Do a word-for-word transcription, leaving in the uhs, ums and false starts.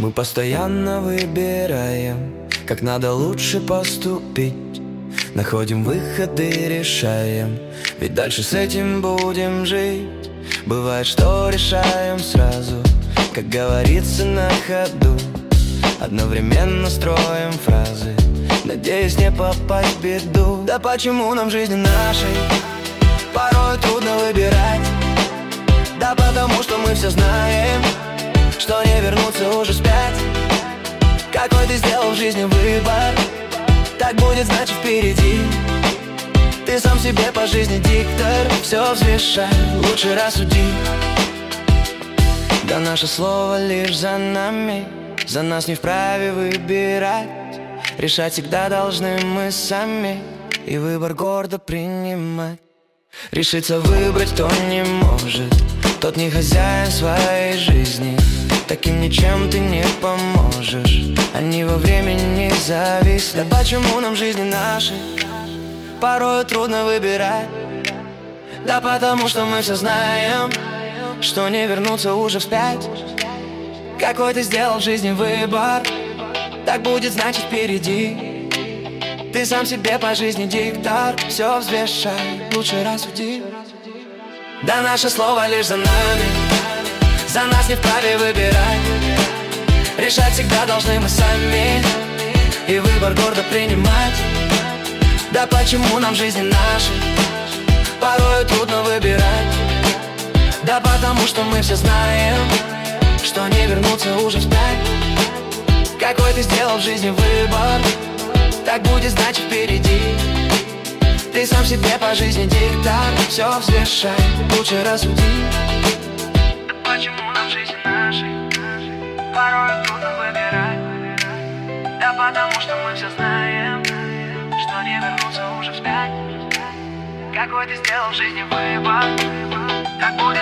Мы постоянно выбираем, как надо лучше поступить. Находим выходы и решаем, ведь дальше с этим будем жить. Бывает, что решаем сразу, как говорится, на ходу. Одновременно строим фразы, надеясь не попасть в беду. Да почему нам в жизни нашей порой трудно выбирать? Да потому что мы все знаем, что не вернуться уже вспять. Какой ты сделал в жизни выбор, так будет, значит, впереди. Ты сам себе по жизни диктор, все взвешай, лучше рассуди. Да наше слово лишь за нами, за нас не вправе выбирать. Решать всегда должны мы сами, и выбор гордо принимать. Решиться выбрать кто не может, тот не хозяин своей жизни. Таким ничем ты не поможешь, они во времени зависли. Да почему нам в жизни нашей порой трудно выбирать? Да потому что мы все знаем, что не вернуться уже вспять. Какой ты сделал в жизни выбор, так будет, значит, впереди. Ты сам себе по жизни диктор, все взвешай, лучше рассуди. Да наше слово лишь за нами, за нас не вправе выбирать. Решать всегда должны мы сами, и выбор гордо принимать. Да почему нам в жизни нашей порой трудно выбирать? Да потому что мы все знаем, что не вернуться уже вспять. Какой ты сделал в жизни выбор, так будет, значит, впереди. Ты сам себе по жизни диктор, все взвешай, лучше рассуди. Да почему нам в жизни нашей порой трудно выбирать? Да потому что мы все знаем, что не вернуться уже вспять. Какой ты сделал в жизни выбор, так будет.